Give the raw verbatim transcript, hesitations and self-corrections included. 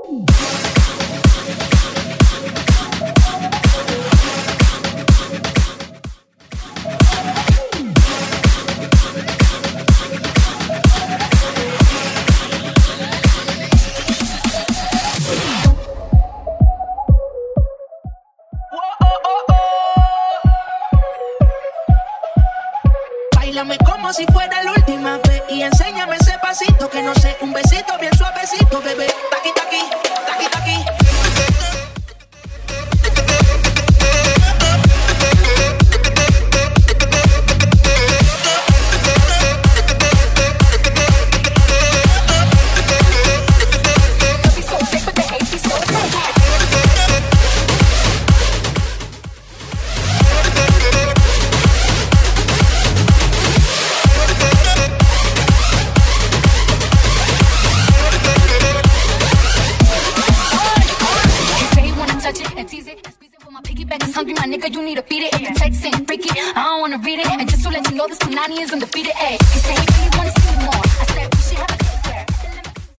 Báilame como si fuera la última vez y enséñame ese pasito que no sé, un besito bien suavecito, bebé. Taqui, taqui, taqui, taqui. Hungry, my nigga, you need to beat it. If the text ain't freaky, I don't wanna read it. And just to let you know, this Punani is undefeated. Ayy, you say you really wanna see more. I said we should have a good